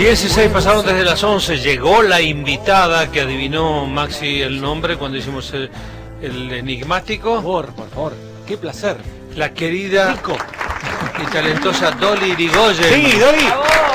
16 pasaron desde las 11, llegó la invitada que adivinó Maxi el nombre cuando hicimos el enigmático. Por favor, qué placer. La querida Rico y talentosa Dolly Irigoyen. Sí, Dolly.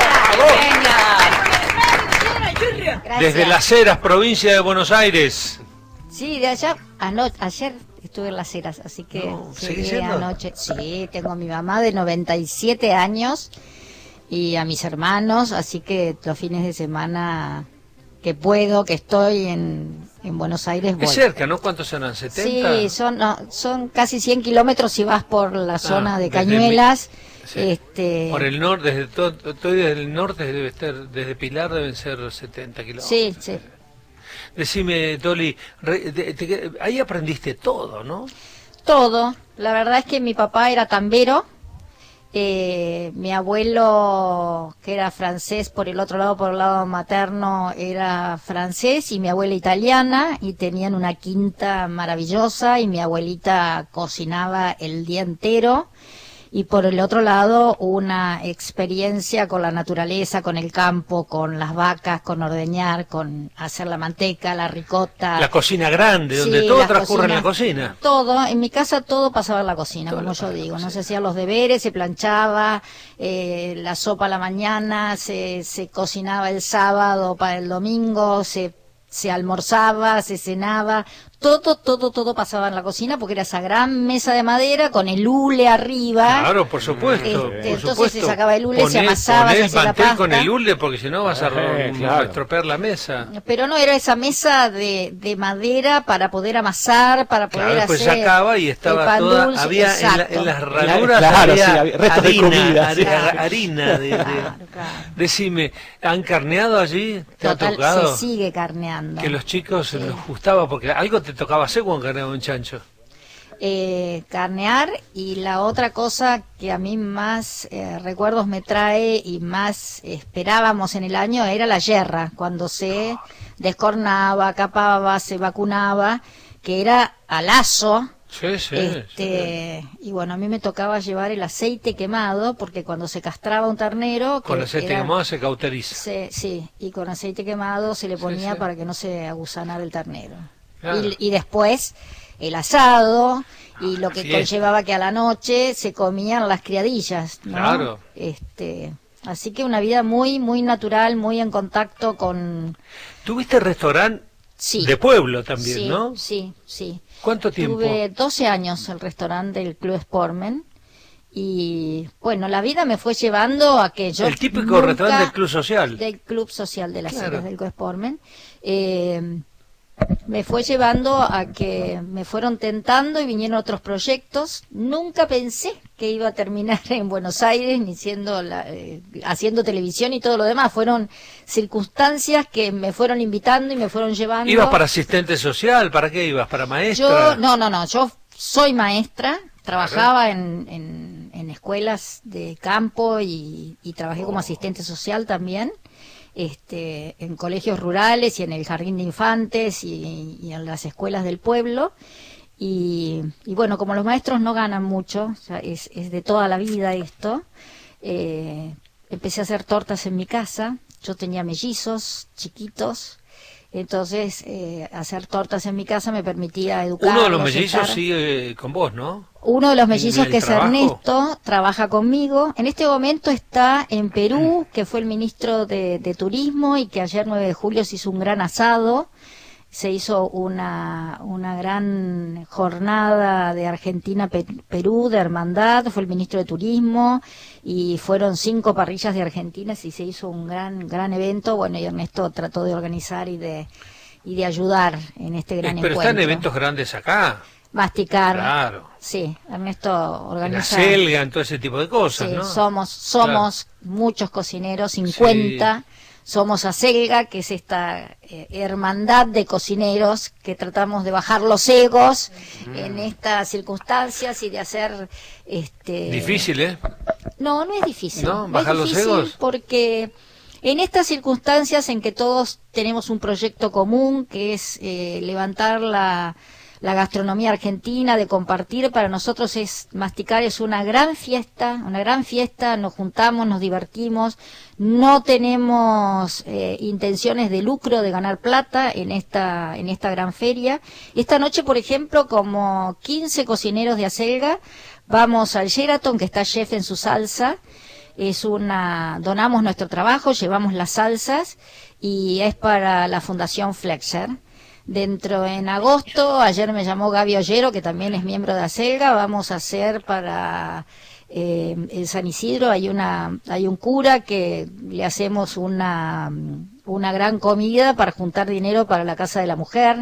Gracias. Desde Las Heras, provincia de Buenos Aires. Sí, de allá, ayer estuve en Las Heras, así que No, ¿sigue llegué siendo? anoche. Sí, tengo a mi mamá de 97 años y a mis hermanos, así que los fines de semana que puedo, que estoy en Buenos Aires, voy. Es cerca, ¿no? ¿Cuántos serán? ¿70? Sí, son casi 100 kilómetros si vas por la zona de desde Cañuelas. Sí. Por el norte, estoy desde el norte, debe estar, desde Pilar deben ser 70 kilómetros. Sí, sí. Decime, Dolly, ahí aprendiste todo, ¿no? Todo. La verdad es que mi papá era tambero. Mi abuelo, que era francés por el otro lado, por el lado materno, era francés, y mi abuela italiana, y tenían una quinta maravillosa, y mi abuelita cocinaba el día entero. Y por el otro lado, una experiencia con la naturaleza, con el campo, con las vacas, con ordeñar, con hacer la manteca, la ricota. La cocina grande, Sí, donde todo la transcurre en la cocina. cocina. Todo, en mi casa todo pasaba en la cocina, Todo como yo pasaba en la digo. No cocina. se hacían los deberes, se planchaba, la sopa a la mañana, se cocinaba el sábado para el domingo, se almorzaba, se cenaba, todo pasaba en la cocina porque era esa gran mesa de madera con el hule arriba. Claro, por supuesto. por Entonces supuesto. se sacaba el hule, se amasaba, se Ponés hacía la mantel con pasta. el hule porque si no vas a claro. estropear la mesa. Pero no, era esa mesa de madera para poder amasar, para poder Claro, después hacer sacaba y el estaba pan toda, dulce, había exacto. en las ranuras Claro, había, sí, había restos de comida, sí. harina. Claro. Decime, ¿han carneado allí? ¿Te ha Total, tocado? se sigue carneando. Que los chicos Sí. les gustaba, porque algo te tocaba hacer cuando carneaba un chancho. Carnear, y la otra cosa que a mí más recuerdos me trae y más esperábamos en el año era la yerra, cuando se descornaba, capaba, se vacunaba, que era a lazo. Sí, sí. Y bueno, a mí me tocaba llevar el aceite quemado, porque cuando se castraba un ternero... Con que aceite era- quemado se cauteriza. Sí, y con aceite quemado se le Sí, ponía sí. para que no se agusanara el ternero. Claro. Y después el asado, y lo que Fiesta. conllevaba que a la noche se comían las criadillas, ¿no? Claro. Así que una vida muy, muy natural, muy en contacto con... ¿Tuviste restaurante Sí. de pueblo también, Sí, no? sí. ¿Cuánto tiempo? Tuve 12 años el restaurante del Club Sportmen, y bueno, la vida me fue llevando a que yo El típico nunca- restaurante del Club Social. del Club Social de las Claro. Heras del Club Sportmen, me fue llevando a que me fueron tentando y vinieron otros proyectos. Nunca pensé que iba a terminar en Buenos Aires, ni siendo haciendo televisión y todo lo demás. Fueron circunstancias que me fueron invitando y me fueron llevando. ¿Ibas para asistente social? ¿Para qué ibas? ¿Para maestra? Yo soy maestra, trabajaba en escuelas de campo, y trabajé como asistente social también, en colegios rurales y en el jardín de infantes y en las escuelas del pueblo. Y bueno, como los maestros no ganan mucho, o sea, es de toda la vida esto, empecé a hacer tortas en mi casa. Yo tenía mellizos chiquitos. Entonces, hacer tortas en mi casa me permitía educar. Uno de los mellizos sigue con vos, ¿no? Uno de los mellizos, ¿El que es trabajo? Ernesto, trabaja conmigo. En este momento está en Perú, que fue el ministro de Turismo, y que ayer 9 de julio se hizo un gran asado. Se hizo una gran jornada de Argentina-Perú, de hermandad. Fue el ministro de Turismo y fueron 5 parrillas de argentinas y se hizo un gran evento. Bueno, y Ernesto trató de organizar y de ayudar en este gran Pero encuentro. están eventos grandes acá. Masticar. Claro. Sí, Ernesto En la organiza. selga, en todo ese tipo de cosas, Sí, ¿no? somos muchos cocineros, 50. Somos Acelga, que es esta hermandad de cocineros que tratamos de bajar los egos en estas circunstancias y de hacer... Difícil, ¿eh? No es difícil. ¿No? Es ¿Bajar los difícil egos? porque en estas circunstancias en que todos tenemos un proyecto común, que es levantar la la gastronomía argentina, de compartir. Para nosotros masticar es una gran fiesta, nos juntamos, nos divertimos, no tenemos intenciones de lucro, de ganar plata en esta gran feria. Esta noche, por ejemplo, como 15 cocineros de acelga, vamos al Sheraton, que está chef en su salsa. Donamos nuestro trabajo, llevamos las salsas y es para la Fundación Flexer. En agosto, ayer me llamó Gaby Ollero, que también es miembro de acelga, vamos a hacer para el San Isidro, hay un cura que le hacemos una gran comida para juntar dinero para la Casa de la Mujer.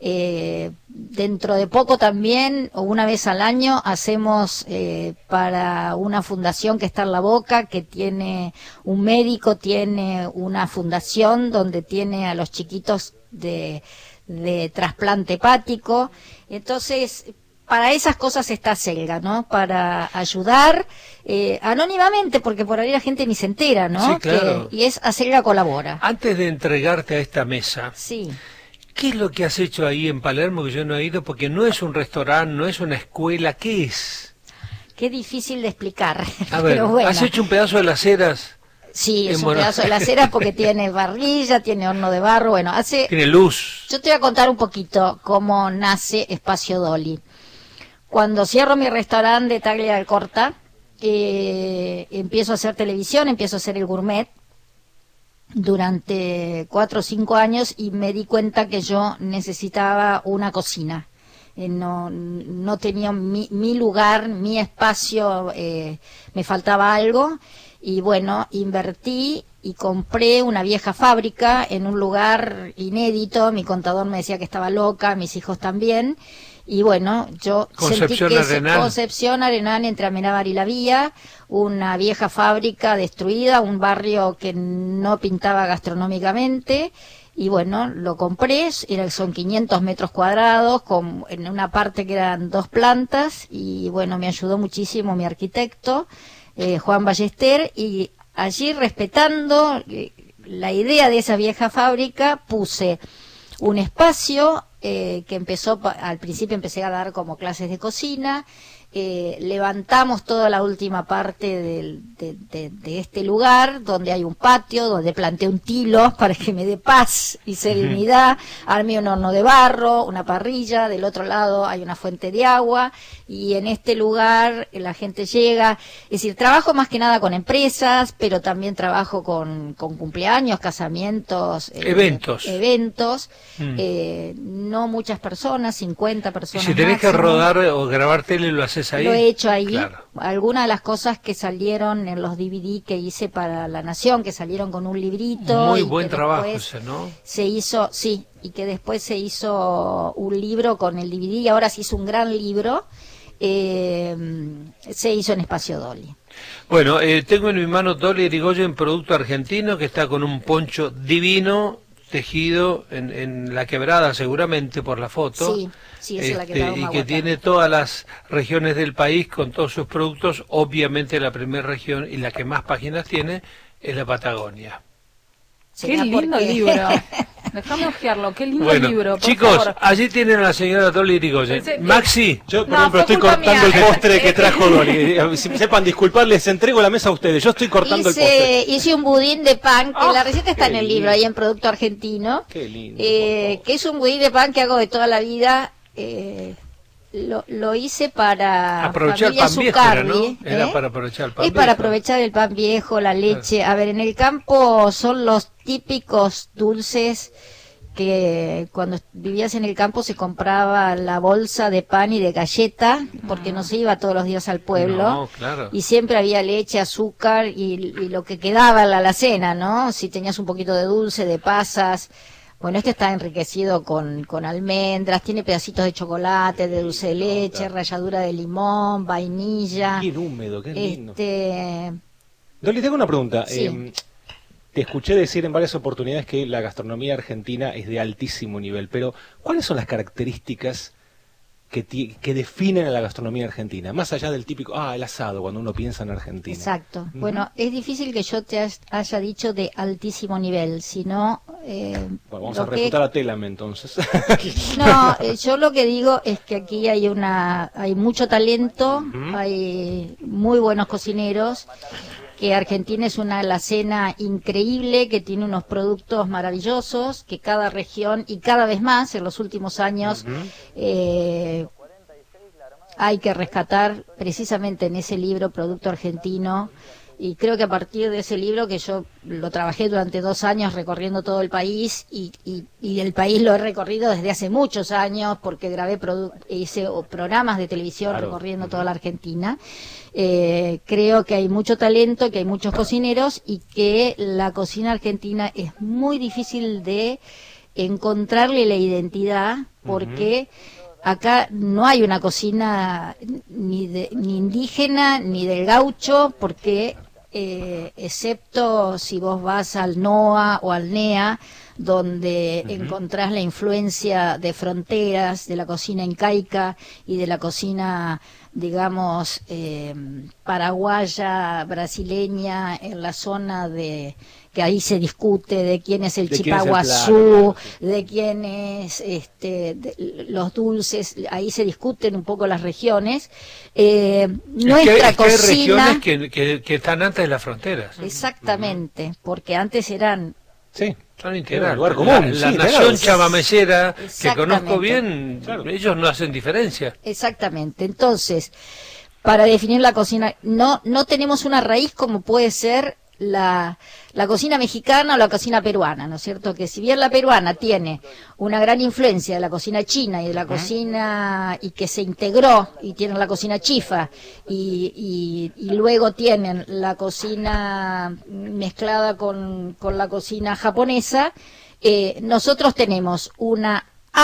Dentro de poco también, o una vez al año, hacemos para una fundación que está en La Boca, que tiene un médico, tiene una fundación donde tiene a los chiquitos de trasplante hepático. Entonces, para esas cosas está Acelga, ¿no? Para ayudar anónimamente, porque por ahí la gente ni se entera, ¿no? Sí, claro. Y Acelga colabora. Antes de entregarte a esta mesa, sí. ¿Qué es lo que has hecho ahí en Palermo que yo no he ido? Porque no es un restaurante, no es una escuela, ¿qué es? Qué difícil de explicar. A ver, pero bueno. ¿Has hecho un pedazo de las Heras? Sí, es un pedazo de las Heras porque tiene parrilla, tiene horno de barro, bueno, tiene luz. Yo te voy a contar un poquito cómo nace Espacio Dolly. Cuando cierro mi restaurante de Taglia del Corta, empiezo a hacer televisión, empiezo a hacer el gourmet durante 4 o 5 años y me di cuenta que yo necesitaba una cocina. No tenía mi lugar, mi espacio, me faltaba algo. Y bueno, invertí y compré una vieja fábrica en un lugar inédito. Mi contador me decía que estaba loca, mis hijos también. Y bueno, yo sentí que Concepción Arenal, entre Amenábar y La Vía, una vieja fábrica destruida, un barrio que no pintaba gastronómicamente. Y bueno, lo compré, son 500 metros cuadrados, en una parte que eran 2 plantas. Y bueno, me ayudó muchísimo mi arquitecto, Juan Ballester, y allí, respetando la idea de esa vieja fábrica, puse un espacio que al principio empecé a dar como clases de cocina. Levantamos toda la última parte de este lugar, donde hay un patio, donde planté un tilo para que me dé paz y serenidad. Armé un horno de barro, una parrilla, del otro lado hay una fuente de agua, y en este lugar la gente llega. Es decir, trabajo más que nada con empresas, pero también trabajo con cumpleaños, casamientos, eventos. No muchas personas, 50 personas. Y si tenés máximo. Que rodar o grabar tele, lo haces ahí. Lo he hecho ahí. Claro. Algunas de las cosas que salieron en los DVD que hice para La Nación, que salieron con un librito. Muy buen trabajo ese, ¿no? Se hizo, sí, y que después se hizo un libro con el DVD, y ahora se hizo un gran libro, se hizo en Espacio Dolly. Bueno, tengo en mi mano Dolly Irigoyen, producto argentino, que está con un poncho divino, tejido en La Quebrada, seguramente por la foto. Sí, es La Quebrada. Y que tiene todas las regiones del país con todos sus productos. Obviamente la primera región y la que más páginas tiene es la Patagonia. Qué lindo libro. Déjame ojearlo, qué lindo libro. Por Chicos, favor. allí tienen a la señora Dolly Irigoyen. Maxi. Yo, por ejemplo, estoy cortando el postre que trajo Dolly. Si sepan disculpar, les entrego la mesa a ustedes. Yo estoy cortando el postre. Hice un budín de pan, que la receta está en el libro, ahí en Producto Argentino. Qué lindo. Que es un budín de pan que hago de toda la vida. Lo hice para aprovechar familia el pan viejo, Zucardi, ¿no? Era para aprovechar el pan viejo. Es para aprovechar el pan viejo, la leche. A ver, en el campo son los típicos dulces que cuando vivías en el campo se compraba la bolsa de pan y de galleta, porque no se iba todos los días al pueblo. No, claro. Y siempre había leche, azúcar y lo que quedaba en la alacena, ¿no? Si tenías un poquito de dulce, de pasas. Bueno, este está enriquecido con almendras, tiene pedacitos de chocolate, de dulce de leche, ralladura de limón, vainilla. Bien húmedo, qué lindo. Dolly, tengo una pregunta. Sí. Te escuché decir en varias oportunidades que la gastronomía argentina es de altísimo nivel, pero ¿cuáles son las características que definen a la gastronomía argentina? Más allá del típico, el asado, cuando uno piensa en Argentina. Exacto. Bueno, es difícil que yo te haya dicho de altísimo nivel, sino Vamos a refutar a Telame entonces. No, yo lo que digo es que aquí hay mucho talento, hay muy buenos cocineros, que Argentina es una alacena increíble, que tiene unos productos maravillosos, que cada región, y cada vez más en los últimos años, hay que rescatar precisamente en ese libro Producto Argentino. Y creo que a partir de ese libro, que yo lo trabajé durante 2 años recorriendo todo el país, y el país lo he recorrido desde hace muchos años, porque hice programas de televisión recorriendo toda la Argentina. Creo que hay mucho talento, que hay muchos cocineros, y que la cocina argentina es muy difícil de encontrarle la identidad, porque acá no hay una cocina ni indígena ni del gaucho, porque excepto si vos vas al NOA o al NEA, donde encontrás la influencia de fronteras, de la cocina incaica y de la cocina, digamos, paraguaya, brasileña, en la zona que ahí se discute de quién es el chipaguazú, de quién es los dulces, ahí se discuten un poco las regiones. Nuestra cocina... Hay regiones que están antes de las fronteras. Exactamente, porque antes eran... Sí. Son integrales. Lugar común, la nación claro. chamamecera, que conozco bien, ellos no hacen diferencia. Exactamente. Entonces, para definir la cocina, no tenemos una raíz como puede ser la cocina mexicana o la cocina peruana, ¿no es cierto? Que si bien la peruana tiene una gran influencia de la cocina china y de la cocina, y que se integró, y tienen la cocina chifa, y luego tienen la cocina mezclada con la cocina japonesa, nosotros tenemos una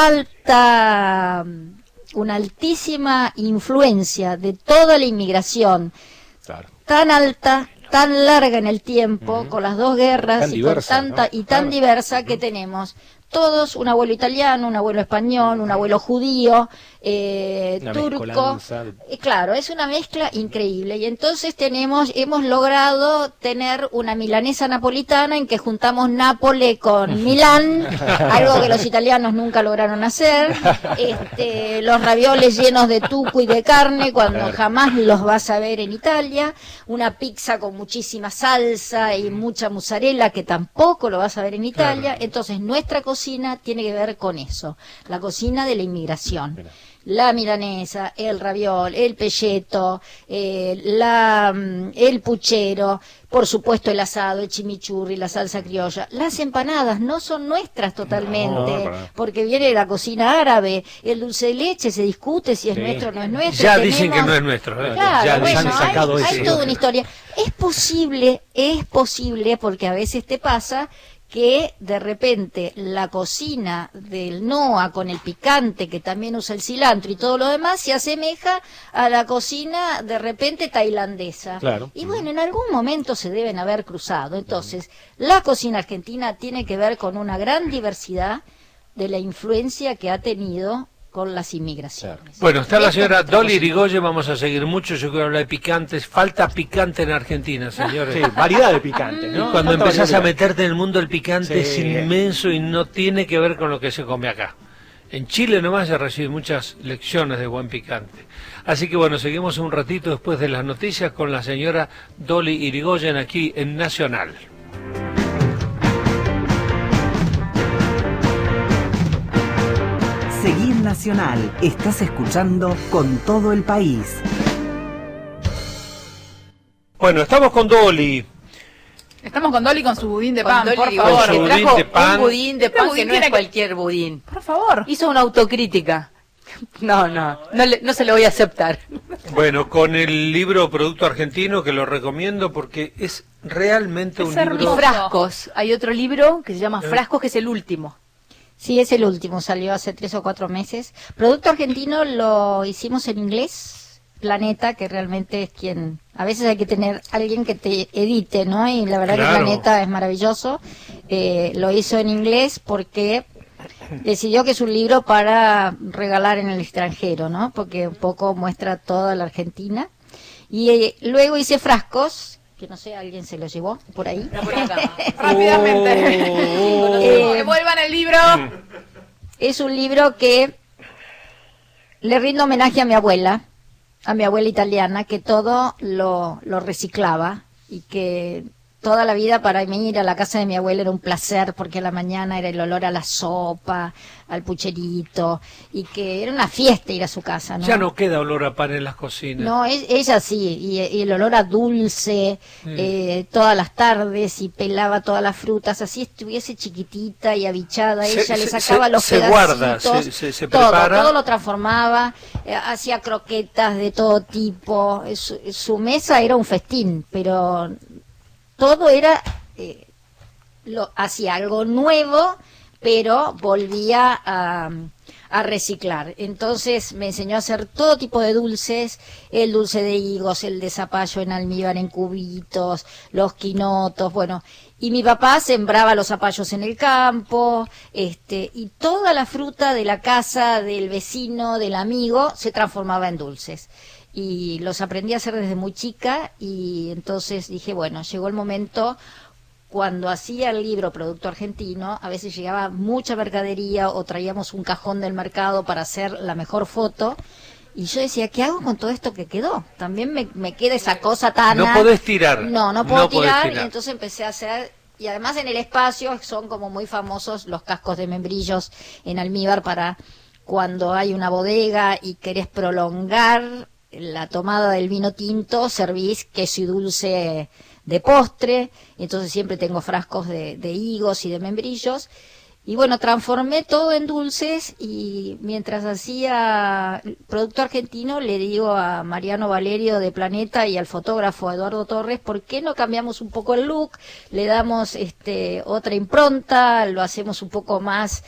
altísima influencia de toda la inmigración, tan alta, tan larga en el tiempo, con las 2 guerras, tan diversa, con tanta y tan diversa, que tenemos todos un abuelo italiano, un abuelo español, un abuelo judío, turco. Claro, es una mezcla increíble. Y entonces hemos logrado tener una milanesa napolitana en que juntamos Nápoles con Milán, algo que los italianos nunca lograron hacer. Los ravioles llenos de tuco y de carne, cuando jamás los vas a ver en Italia. Una pizza con muchísima salsa y mucha mozzarella, que tampoco lo vas a ver en Italia. Entonces nuestra cocina tiene que ver con eso, la cocina de la inmigración. La milanesa, el raviol, el pelleto, el puchero, por supuesto el asado, el chimichurri, la salsa criolla. Las empanadas no son nuestras totalmente, porque viene de la cocina árabe. El dulce de leche se discute si es nuestro o no es nuestro. Ya dicen que no es nuestro. Claro, ya bueno, han sacado hay toda una historia. Es posible, porque a veces te pasa que de repente la cocina del NOA, con el picante, que también usa el cilantro y todo lo demás, se asemeja a la cocina de repente tailandesa. Claro. Y bueno, en algún momento se deben haber cruzado. Entonces, la cocina argentina tiene que ver con una gran diversidad de la influencia que ha tenido con las inmigraciones. Bueno, está la señora Dolly Irigoyen, vamos a seguir mucho. Yo quiero hablar de picantes. Falta picante en Argentina, señores. Sí, variedad de picantes, ¿no? Cuando Falta empezás a variedad. meterte en el mundo del picante, es inmenso y no tiene que ver con lo que se come acá. En Chile nomás se reciben muchas lecciones de buen picante. Así que bueno, seguimos un ratito después de las noticias con la señora Dolly Irigoyen aquí en Nacional. Seguir Nacional, estás escuchando Con Todo el País. Bueno, estamos con Dolly. Estamos con Dolly con su budín de pan, por Con favor. su Que budín trajo de pan. un budín de pan que no es que- cualquier budín. Por favor. Hizo una autocrítica. No se lo voy a aceptar. Bueno, con el libro Producto Argentino, que lo recomiendo porque es realmente Es un Y libro... hermoso. Frascos. Hay otro libro que se llama Frascos, que es el último. Sí, es el último, salió hace 3 o 4 meses. Producto Argentino lo hicimos en inglés, Planeta, que realmente es quien... A veces hay que tener alguien que te edite, ¿no? Y la verdad Claro. que Planeta es maravilloso. Lo hizo en inglés porque decidió que es un libro para regalar en el extranjero, ¿no? Porque un poco muestra toda la Argentina. Y luego hice Frascos, que no sé, alguien se lo llevó por ahí. Rápidamente. Devuelvan el libro. Es un libro que le rindo homenaje a mi abuela italiana, que todo lo reciclaba y que toda la vida para mí ir a la casa de mi abuela era un placer, porque a la mañana era el olor a la sopa, al pucherito, y que era una fiesta ir a su casa, ¿no? Ya no queda olor a pan en las cocinas. No, ella sí, y el olor a dulce, todas las tardes, y pelaba todas las frutas, así estuviese chiquitita y abichada, ella le sacaba los se pedacitos, guarda, se prepara. Todo lo transformaba, hacía croquetas de todo tipo, su mesa era un festín, pero todo era, hacía algo nuevo, pero volvía a reciclar. Entonces me enseñó a hacer todo tipo de dulces, el dulce de higos, el de zapallo en almíbar en cubitos, los quinotos, bueno, y mi papá sembraba los zapallos en el campo, y toda la fruta de la casa, del vecino, del amigo, se transformaba en dulces. Y los aprendí a hacer desde muy chica, y entonces dije, bueno, llegó el momento. Cuando hacía el libro Producto Argentino, a veces llegaba mucha mercadería o traíamos un cajón del mercado para hacer la mejor foto. Y yo decía, ¿qué hago con todo esto que quedó? También me queda esa cosa tan... No podés tirar. No puedo tirar. Y entonces empecé a hacer... Y además en el espacio son como muy famosos los cascos de membrillos en almíbar para cuando hay una bodega y querés prolongar la tomada del vino tinto, servís queso y dulce de postre, entonces siempre tengo frascos de higos y de membrillos, y bueno, transformé todo en dulces, y mientras hacía Producto Argentino le digo a Mariano Valerio de Planeta y al fotógrafo Eduardo Torres, ¿por qué no cambiamos un poco el look? Le damos otra impronta, lo hacemos un poco más,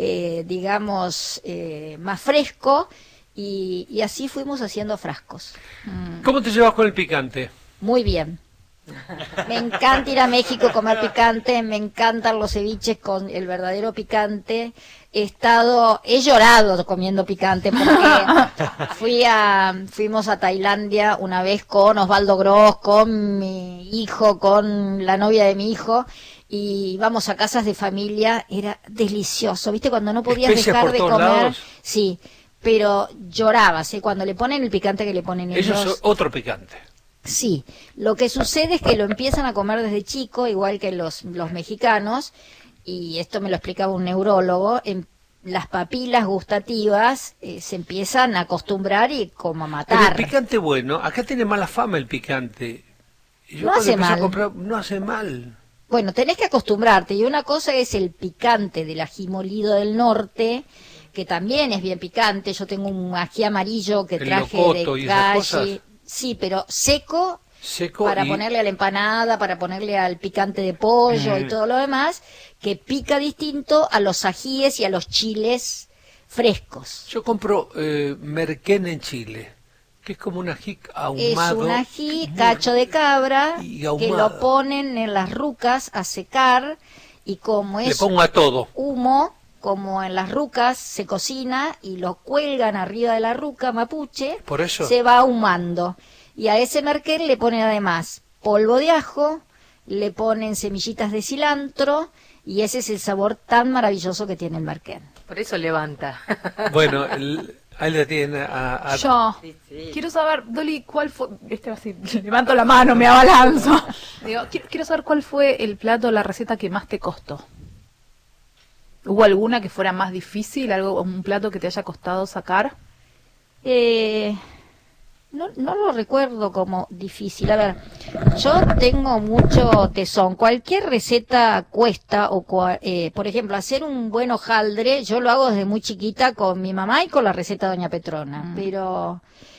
más fresco, y así fuimos haciendo frascos. ¿Cómo te llevas con el picante? Muy bien. Me encanta ir a México a comer picante, me encantan los ceviches con el verdadero picante. He llorado comiendo picante porque fuimos a Tailandia una vez con Osvaldo Gross, con mi hijo, con la novia de mi hijo, y íbamos a casas de familia, era delicioso, ¿viste? Cuando no podías dejar de comer, lados. Sí, pero llorabas, cuando le ponen el picante que le ponen ellos. Ellos otro picante. Sí, lo que sucede es que lo empiezan a comer desde chico, igual que los mexicanos, y esto me lo explicaba un neurólogo, las papilas gustativas se empiezan a acostumbrar y como a matar. Pero el picante bueno, acá tiene mala fama el picante. Yo no hace mal. No hace mal. Bueno, tenés que acostumbrarte, y una cosa es el picante del ají molido del norte, que también es bien picante. Yo tengo un ají amarillo que traje de calle. Sí, pero seco para ponerle a la empanada, para ponerle al picante de pollo y todo lo demás, que pica distinto a los ajíes y a los chiles frescos. Yo compro merquén en Chile, que es como un ají ahumado. Es un ají cacho de cabra que lo ponen en las rucas a secar, y como es le pongo a todo humo, como en las rucas se cocina y lo cuelgan arriba de la ruca mapuche, por eso se va ahumando. Y a ese merquén le ponen además polvo de ajo, le ponen semillitas de cilantro, y ese es el sabor tan maravilloso que tiene el merquén. Por eso levanta. Bueno, ahí le tienen Yo quiero saber, Dolly, ¿cuál fue? Así, levanto la mano, me abalanzo. Digo, quiero saber cuál fue el plato, la receta que más te costó. ¿Hubo alguna que fuera más difícil, un plato que te haya costado sacar? No lo recuerdo como difícil. A ver, yo tengo mucho tesón. Cualquier receta cuesta, por ejemplo, hacer un buen hojaldre, yo lo hago desde muy chiquita con mi mamá y con la receta de Doña Petrona. Pero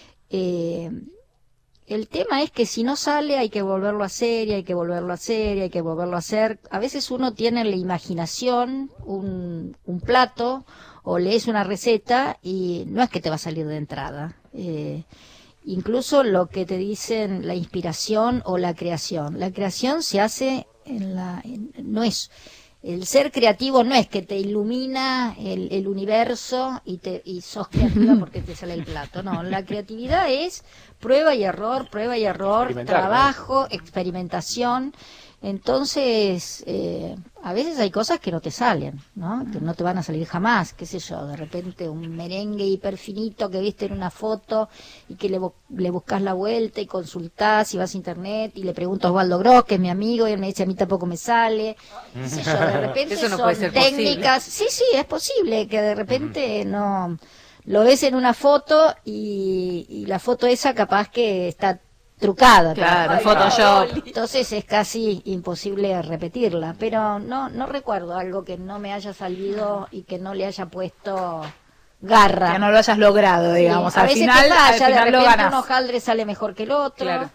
el tema es que si no sale hay que volverlo a hacer, y hay que volverlo a hacer, y hay que volverlo a hacer. A veces uno tiene en la imaginación un plato, o lees una receta, y no es que te va a salir de entrada. Incluso lo que te dicen, la inspiración o la creación. La creación se hace no es el ser creativo no es que te ilumina el universo y sos creativa porque te sale el plato. No, la creatividad es prueba y error, trabajo, experimentación. Entonces, a veces hay cosas que no te salen, ¿no? Que no te van a salir jamás, qué sé yo, de repente un merengue hiper finito que viste en una foto y que le buscas la vuelta y consultás y vas a internet y le pregunto a Osvaldo Gross, que es mi amigo, y él me dice a mí tampoco me sale, qué sé yo, de repente Eso no son puede ser técnicas, sí, es posible que de repente no lo ves en una foto y la foto esa capaz que está trucada. Claro, Photoshop. Entonces es casi imposible repetirla, pero no recuerdo algo que no me haya salido y que no le haya puesto garra. Que no lo hayas logrado, digamos. Sí, a al veces final, te falla, al final de lo repente ganas. un hojaldre sale mejor que el otro. Claro.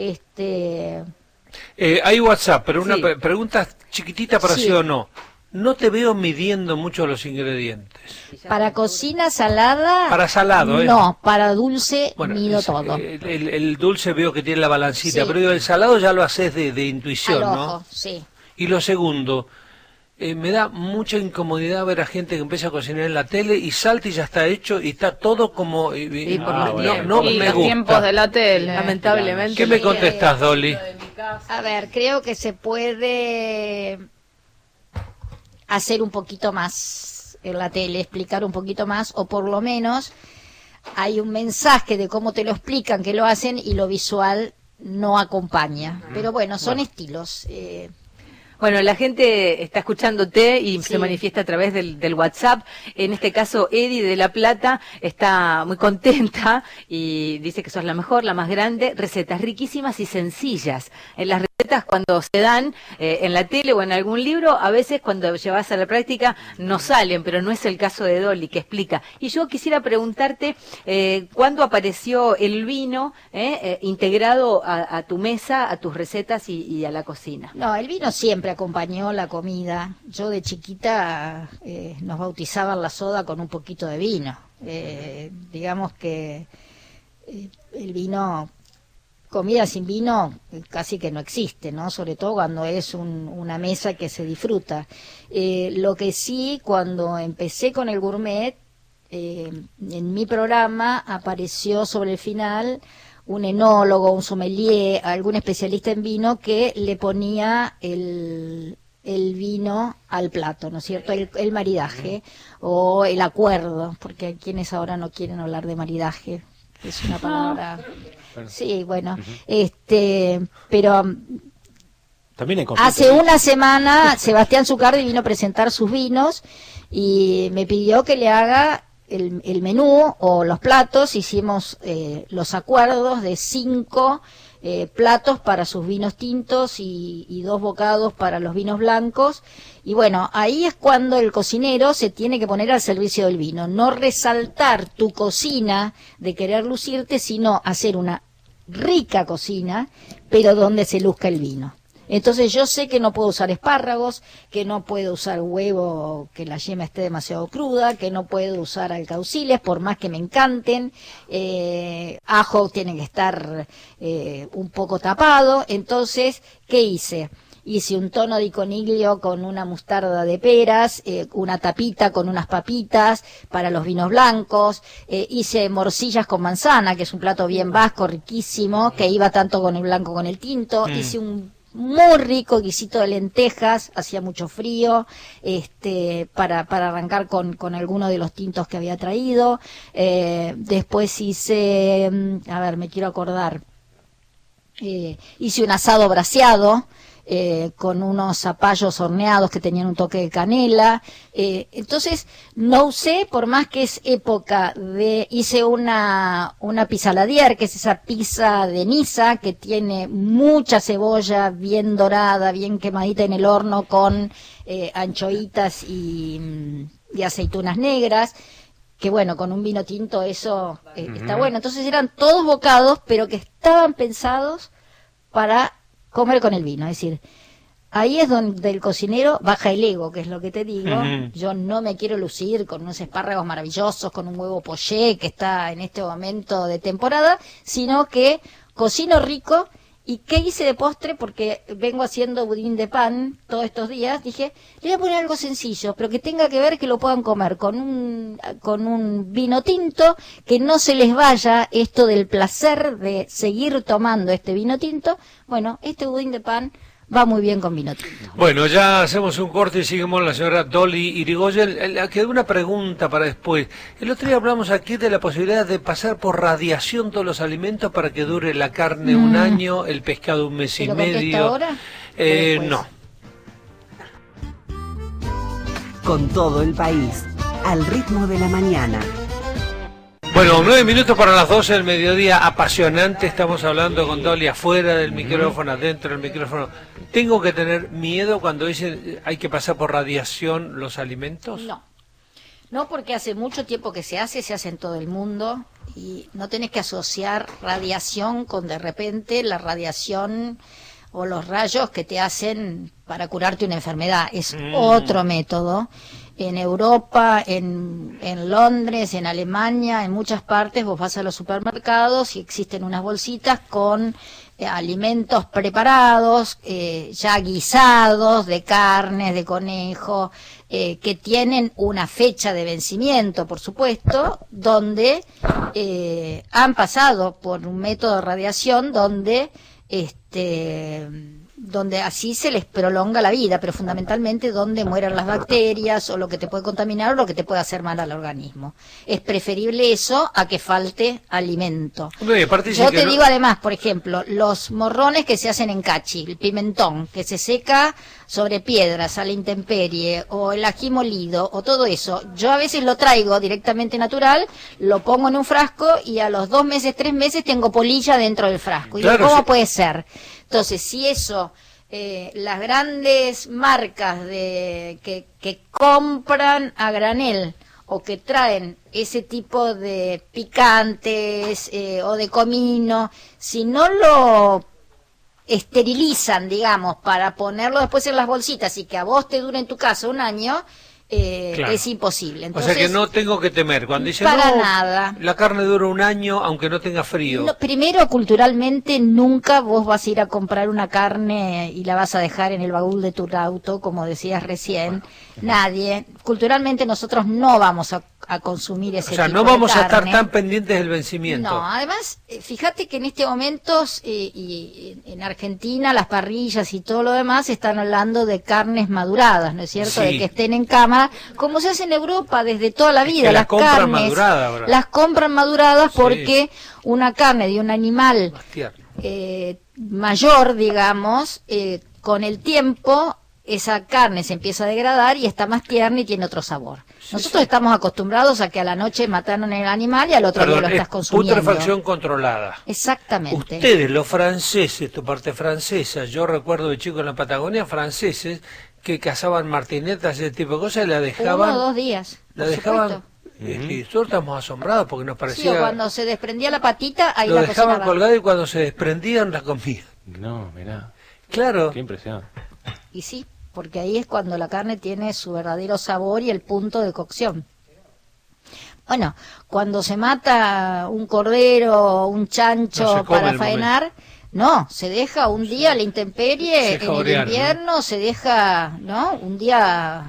Hay WhatsApp, pero una Sí. pregunta chiquitita para Sí. sí o no. No te veo midiendo mucho los ingredientes. Para cocina salada, Para salado, ¿eh? no, para dulce mido es- todo. el dulce veo que tiene la balancita, Sí. pero digo, el salado ya lo haces de intuición, Al ¿no? ojo, sí. Y lo segundo, me da mucha incomodidad ver a gente que empieza a cocinar en la tele y salta y ya está hecho y está todo como... Y por los no, tiempos. no Y me los gusta. tiempos de la tele. Lamentablemente. ¿Qué me Sí, contestás, Dolly? A ver, creo que se puede hacer un poquito más en la tele, explicar un poquito más, o por lo menos hay un mensaje de cómo te lo explican, que lo hacen, y lo visual no acompaña. Pero bueno, son estilos. Bueno, la gente está escuchándote y Sí. se manifiesta a través del WhatsApp. En este caso, Eddie de La Plata está muy contenta y dice que sos la mejor, la más grande. Recetas riquísimas y sencillas. En las recetas, cuando se dan en la tele o en algún libro, a veces cuando llevas a la práctica no salen, pero no es el caso de Dolly, que explica. Y yo quisiera preguntarte, ¿cuándo apareció el vino integrado a tu mesa, a tus recetas y a la cocina? No, el vino siempre acompañó la comida. Yo de chiquita nos bautizaban la soda con un poquito de vino. Digamos que el vino, comida sin vino casi que no existe, ¿no? Sobre todo cuando es una mesa que se disfruta. Lo que sí, cuando empecé con el gourmet, en mi programa apareció sobre el final un enólogo, un sommelier, algún especialista en vino que le ponía el vino al plato, ¿no es cierto? El maridaje o el acuerdo, porque hay quienes ahora no quieren hablar de maridaje, que es una palabra... Sí, bueno, pero También en conflicto. hace una semana Sebastián Zucardi vino a presentar sus vinos y me pidió que le haga el menú o los platos. Hicimos los acuerdos de 5 platos para sus vinos tintos y 2 bocados para los vinos blancos. Y bueno, ahí es cuando el cocinero se tiene que poner al servicio del vino, no resaltar tu cocina de querer lucirte, sino hacer una rica cocina, pero donde se luzca el vino. Entonces yo sé que no puedo usar espárragos, que no puedo usar huevo que la yema esté demasiado cruda, que no puedo usar alcauciles por más que me encanten, ajo tiene que estar un poco tapado. Entonces, ¿qué hice? Hice un tono de coniglio con una mostarda de peras, una tapita con unas papitas para los vinos blancos, hice morcillas con manzana, que es un plato bien vasco, riquísimo, que iba tanto con el blanco como con el tinto. Hice un muy rico guisito de lentejas, hacía mucho frío, para arrancar con alguno de los tintos que había traído. Después hice, a ver, me quiero acordar, hice un asado braseado, con unos zapallos horneados que tenían un toque de canela. Entonces no usé, por más que es época de... Hice una pissaladière, que es esa pizza de Niza, que tiene mucha cebolla bien dorada, bien quemadita en el horno, con anchoitas y aceitunas negras, que bueno, con un vino tinto eso está bueno. Entonces eran todos bocados, pero que estaban pensados para comer con el vino. Es decir, ahí es donde el cocinero baja el ego, que es lo que te digo. Yo no me quiero lucir con unos espárragos maravillosos, con un huevo poché que está en este momento de temporada, sino que cocino rico ¿Y qué hice de postre? Porque vengo haciendo budín de pan todos estos días. Dije, le voy a poner algo sencillo, pero que tenga que ver que lo puedan comer con un vino tinto, que no se les vaya esto del placer de seguir tomando este vino tinto. Bueno, este budín de pan va muy bien con vino tinto. Bueno, ya hacemos un corte y seguimos la señora Dolly Irigoyen. Quedó una pregunta para después. El otro día hablamos aquí de la posibilidad de pasar por radiación todos los alimentos para que dure la carne un año, el pescado un mes y medio. ¿Ahora? No. Con todo el país, al ritmo de la mañana. Bueno, 9 minutos para las 12 del mediodía, apasionante, estamos hablando con Dolly afuera del micrófono, adentro del micrófono. ¿Tengo que tener miedo cuando dicen hay que pasar por radiación los alimentos? No, porque hace mucho tiempo que se hace en todo el mundo y no tenés que asociar radiación con de repente la radiación o los rayos que te hacen para curarte una enfermedad. Es otro método. En Europa, en Londres, en Alemania, en muchas partes, vos vas a los supermercados y existen unas bolsitas con alimentos preparados, ya guisados, de carnes, de conejo, que tienen una fecha de vencimiento, por supuesto, donde han pasado por un método de radiación donde así se les prolonga la vida, pero fundamentalmente donde mueran las bacterias o lo que te puede contaminar o lo que te puede hacer mal al organismo. Es preferible eso a que falte alimento. Yo te digo además, por ejemplo, los morrones que se hacen en cachi, el pimentón que se seca sobre piedras a la intemperie, o el ají molido, o todo eso, yo a veces lo traigo directamente natural, lo pongo en un frasco y a los 2 meses, 3 meses tengo polilla dentro del frasco. Y claro, ¿cómo puede ser? Entonces, si eso, las grandes marcas que compran a granel o que traen ese tipo de picantes o de comino, si no lo esterilizan, digamos, para ponerlo después en las bolsitas y que a vos te dure en tu casa un año, claro, es imposible. Entonces, o sea que no tengo que temer. Cuando dicen, para nada, la carne dura un año aunque no tenga frío. No, primero, culturalmente, nunca vos vas a ir a comprar una carne y la vas a dejar en el baúl de tu auto, como decías recién. Nadie. Culturalmente nosotros no vamos a consumir ese tipo de carne. O sea, no vamos a estar tan pendientes del vencimiento. No, además, fíjate que en este momento y en Argentina las parrillas y todo lo demás están hablando de carnes maduradas, ¿no es cierto? Sí. De que estén en cama, como se hace en Europa desde toda la vida. Es que las compran carnes ahora. las compran maduradas Sí. porque una carne de un animal mayor, digamos, con el tiempo esa carne se empieza a degradar y está más tierna y tiene otro sabor. Nosotros estamos acostumbrados a que a la noche mataron el animal y al otro día lo estás consumiendo. Putrefacción controlada. Exactamente. Ustedes, los franceses, tu parte francesa, yo recuerdo de chico en la Patagonia, franceses que cazaban martinetas, ese tipo de cosas, y la dejaban... 1 o 2 días. La dejaban... Y nosotros estamos asombrados porque nos parecía... Sí, o cuando se desprendía la patita, ahí lo la dejaban cocinaban. colgada y cuando se desprendían la comían. No, mirá. Claro. Qué impresión. Y sí, porque ahí es cuando la carne tiene su verdadero sabor y el punto de cocción. Bueno, cuando se mata un cordero, un chancho para faenar, no, se deja un día a la intemperie, en el invierno se deja, ¿no? Un día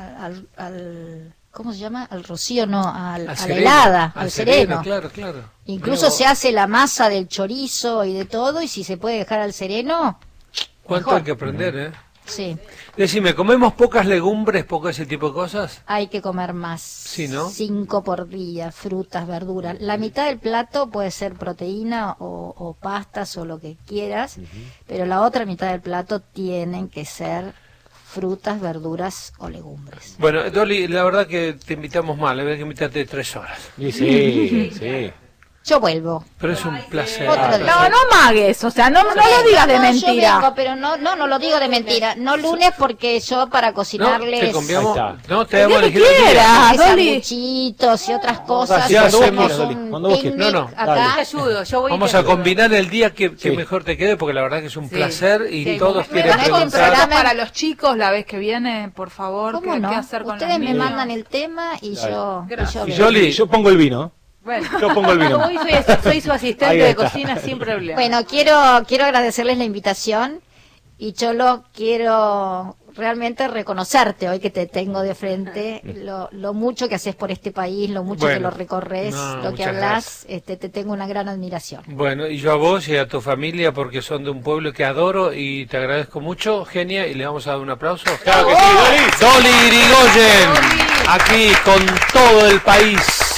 al ¿cómo se llama? Al rocío, no, a la helada, al sereno. Claro, claro. Incluso se hace la masa del chorizo y de todo, y si se puede dejar al sereno, ¿cuánto mejor. hay que aprender, eh? Sí. Decime, ¿comemos pocas legumbres, poco ese tipo de cosas? Hay que comer más. Sí, ¿no? 5 por día, frutas, verduras. La mitad del plato puede ser proteína o pastas o lo que quieras, pero la otra mitad del plato tienen que ser frutas, verduras o legumbres. Bueno, Dolly, la verdad que te invitamos mal, la verdad que invitaste 3 horas. Sí, sí. Yo vuelvo. Pero es un placer. Otro día. No magues, o sea, no lo digas de mentira. Yo vengo, pero no lo digo de mentira. No lunes porque yo para cocinarles... No, te cambiamos, Ahí está. no, te damos a que elegir el día. quieras. sanguchitos y otras cosas. Ya Hacemos hacemos, un Dolly, cuando vos quieras. picnic No, acá. dale. Te ayudo, yo voy. Vamos a combinar el día que mejor te quede, porque la verdad que es un placer y Sí, todos me quieren parece un preguntar. programa- para los chicos la vez que viene, por favor, ¿Cómo qué no? hacer con Ustedes los me niños. mandan el tema y yo Gracias. vengo. Dolly, Yo pongo el vino. Bueno, Yo pongo el vino. como hoy soy su asistente Ahí de está. cocina sin problema. Bueno, quiero agradecerles la invitación y Cholo, quiero realmente reconocerte hoy que te tengo de frente, lo mucho que haces por este país, lo mucho que lo recorres, lo que hablas, te tengo una gran admiración. Bueno, y yo a vos y a tu familia, porque son de un pueblo que adoro y te agradezco mucho, Genia, y le vamos a dar un aplauso. Claro que sí, Doli. Doli Irigoyen, aquí con todo el país.